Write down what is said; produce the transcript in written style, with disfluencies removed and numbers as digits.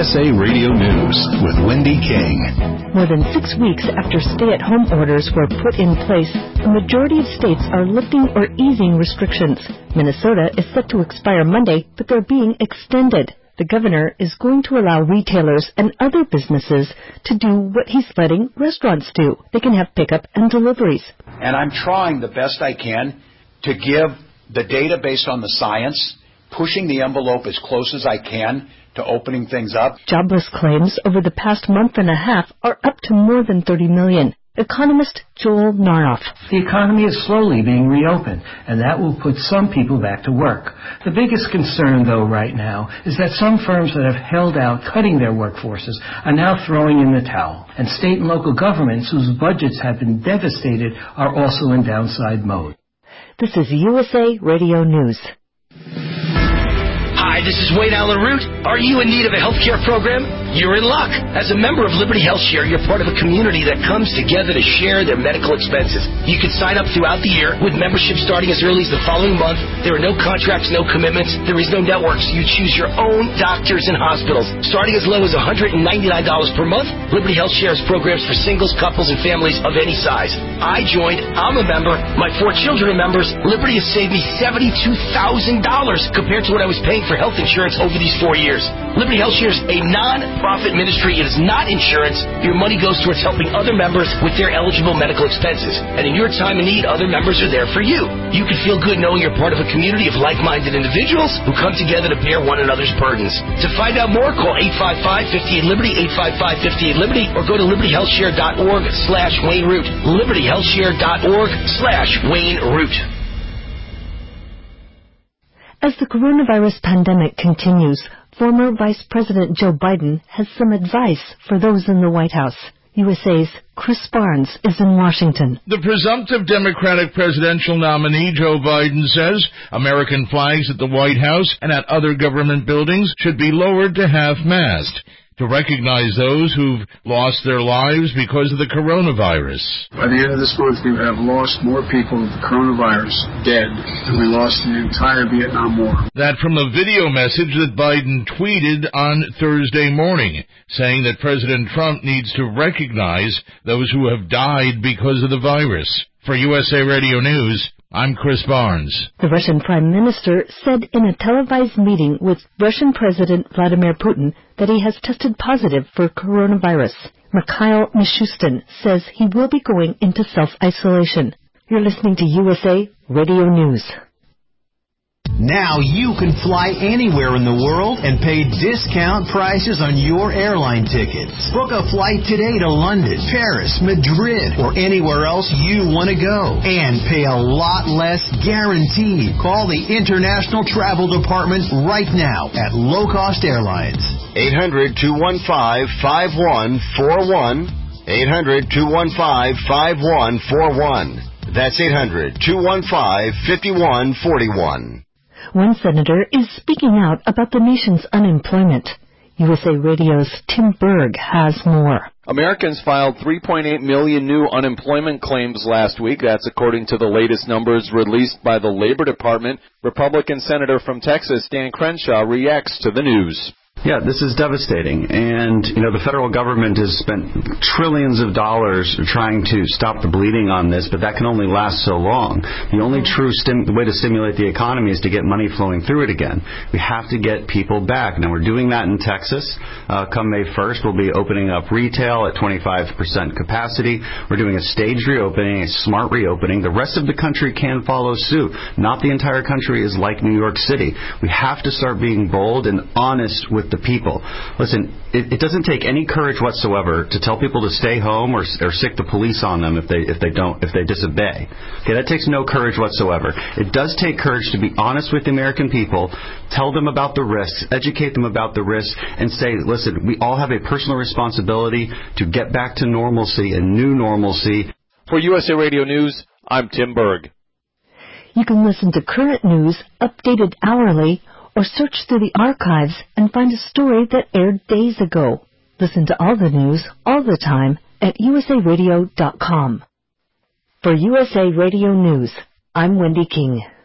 USA Radio News with Wendy King. More than 6 weeks after stay-at-home orders were put in place, a majority of states are lifting or easing restrictions. Minnesota is set to expire Monday, but they're being extended. The governor is going to allow retailers and other businesses to do what he's letting restaurants do. They can have pickup and deliveries. And I'm trying the best I can to give the data based on the science, pushing the envelope as close as I can to opening things up. Jobless claims over the past month and a half are up to more than 30 million. Economist Joel Naroff. The economy is slowly being reopened, and that will put some people back to work. The biggest concern, though, right now is that some firms that have held out cutting their workforces are now throwing in the towel, and state and local governments whose budgets have been devastated are also in downside mode. This is USA Radio News. Hi, this is Wayne Allen Root. Are you in need of a healthcare program? You're in luck. As a member of Liberty Health Share, you're part of a community that comes together to share their medical expenses. You can sign up throughout the year with membership starting as early as the following month. There are no contracts, no commitments. There is no network, so you choose your own doctors and hospitals. Starting as low as $199 per month, Liberty Health Share has programs for singles, couples, and families of any size. I joined. I'm a member. My 4 children are members. Liberty has saved me $72,000 compared to what I was paying for health insurance over these 4 years. Liberty Health Share is a non-profit ministry. It is not insurance. Your money goes towards helping other members with their eligible medical expenses. And in your time of need, other members are there for you. You can feel good knowing you're part of a community of like-minded individuals who come together to bear one another's burdens. To find out more, call 855-58-LIBERTY, 855-58-LIBERTY, or go to libertyhealthshare.org/Wayne Root. libertyhealthshare.org/Wayne Root. As the coronavirus pandemic continues, former Vice President Joe Biden has some advice for those in the White House. USA's Chris Barnes is in Washington. The presumptive Democratic presidential nominee, Joe Biden, says American flags at the White House and at other government buildings should be lowered to half-mast to recognize those who've lost their lives because of the coronavirus. By the end of this month, we have lost more people with the coronavirus dead than we lost in the entire Vietnam War. That from a video message that Biden tweeted on Thursday morning, saying that President Trump needs to recognize those who have died because of the virus. For USA Radio News, I'm Chris Barnes. The Russian Prime Minister said in a televised meeting with Russian President Vladimir Putin that he has tested positive for coronavirus. Mikhail Mishustin says he will be going into self-isolation. You're listening to USA Radio News. Now you can fly anywhere in the world and pay discount prices on your airline tickets. Book a flight today to London, Paris, Madrid, or anywhere else you want to go. And pay a lot less guaranteed. Call the International Travel Department right now at Low Cost Airlines. 800-215-5141. 800-215-5141. That's 800-215-5141. One senator is speaking out about the nation's unemployment. USA Radio's Tim Berg has more. Americans filed 3.8 million new unemployment claims last week. That's according to the latest numbers released by the Labor Department. Republican Senator from Texas, Dan Crenshaw, reacts to the news. Yeah, this is devastating. And, the federal government has spent trillions of dollars trying to stop the bleeding on this, but that can only last so long. The only true way to stimulate the economy is to get money flowing through it again. We have to get people back. Now, we're doing that in Texas. Come May 1st, we'll be opening up retail at 25% capacity. We're doing a staged reopening, a smart reopening. The rest of the country can follow suit. Not the entire country is like New York City. We have to start being bold and honest with the people. Listen, it doesn't take any courage whatsoever to tell people to stay home or sick the police on them if they disobey. Okay, that takes no courage whatsoever. It does take courage to be honest with the American people, tell them about the risks, educate them about the risks, and say, listen, we all have a personal responsibility to get back to normalcy and new normalcy. For USA Radio News, I'm Tim Berg. You can listen to current news updated hourly or search through the archives and find a story that aired days ago. Listen to all the news, all the time, at usaradio.com. For USA Radio News, I'm Wendy King.